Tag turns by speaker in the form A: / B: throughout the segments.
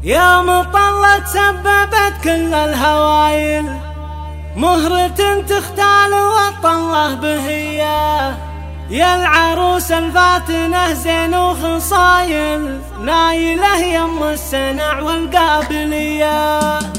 A: يا مطلة سببت كل الهوايل، مهرة تختال والطله بهية، يا العروس الفاتنة زين وخصايل، نايلة يم السنع والقابلية.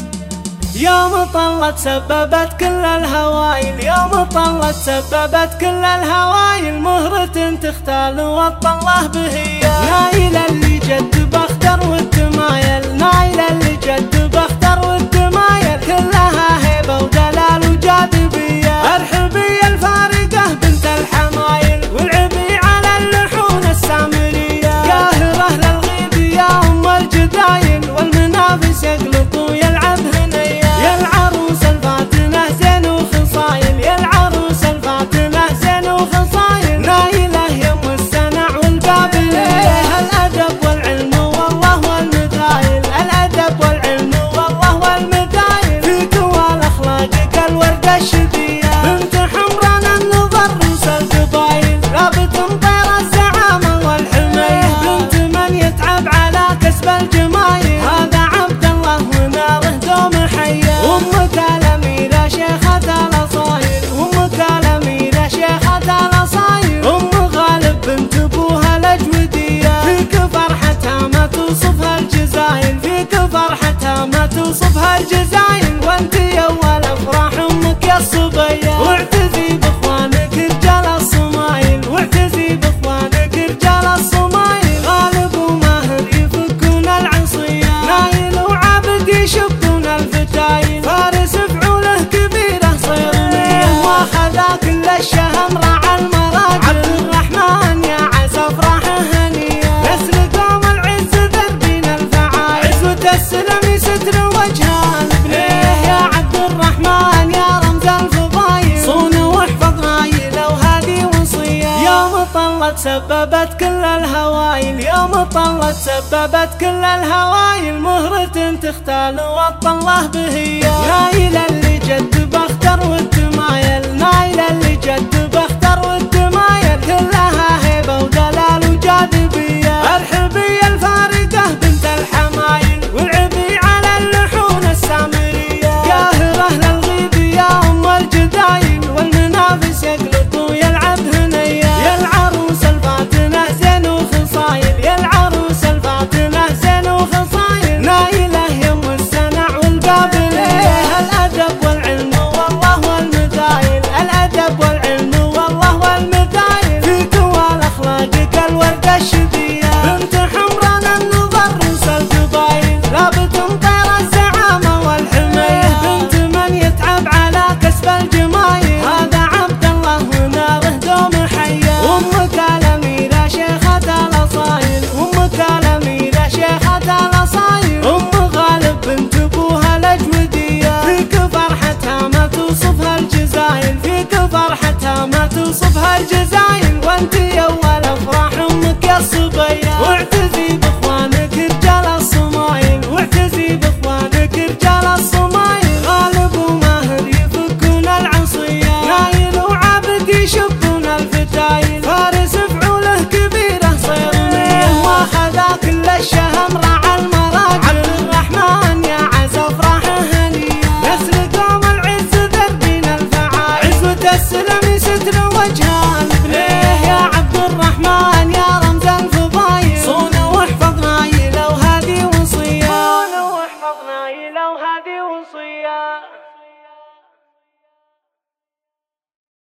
A: يا مطلة سببت كل الهوايل، يا مطلة سببت كل الهوايل، مهرة تختال والطله بهية، نايلة اللي جد بختر والتمايل، نايلة اللي جد بختر والتمايل، كلها هيبة ودلال وجاذبية، الحبية الفارقة بنت الحمايل، والعبي على اللحون السامرية، قاهرة للغيب يا أم الجدايل، والمنافس يقلط ويلعب هنية، يا العروس الفاتنة زين وخصايل، يا العروس الفاتنة زين وخصايل، نايلة يم السنع والقابلية، الأدب والعلم والله والمدايل، الأدب والعلم والله والمدايل، فيك والأخلاقك الوردة الشدية، بنت حمران النظر روس القبايل، رابط مطير الزعامة والحمية، بنت من يتعب على كسب الجمايل، هذا عبد الله وناره دوم حية، أمك الأميرة شيخة الأصايل، أمك الأميرة شيخة الأصايل، أم غالب بنت أبوها الأجودية، فيك فرحتها ما توصفها الجزايل، فيك فرحتها ما توصفها الجزايل، وانت يا أول أفراح أمك يا الصبية، واعتزي بإخوانك رجال الصمايل، واعتزي بإخوانك رجال الصمايل، غالب وماهر يفكون العصية، نايل وعابد يشبون الفتايل، فارس فعوله كبيرة صيرمية، واخذا كل الشهم راعى المراجل، عبد الرحمن يا عسى افراحه هنية، نسل قوم العز ذربين الفعايل، عزوة السلم يستر وجهها البنيه، يا عبد الرحمن يا رمز الفضايل، صون واحفظ رايله وهذه وصية، يا مطلة سببت كل الهوايل، يا مطلة سببت كل الهوايل، مهرة تختال والطله بهية، نايلة اللي جد بختر والتمايل، نايلة اللي جد بختر والتمايل.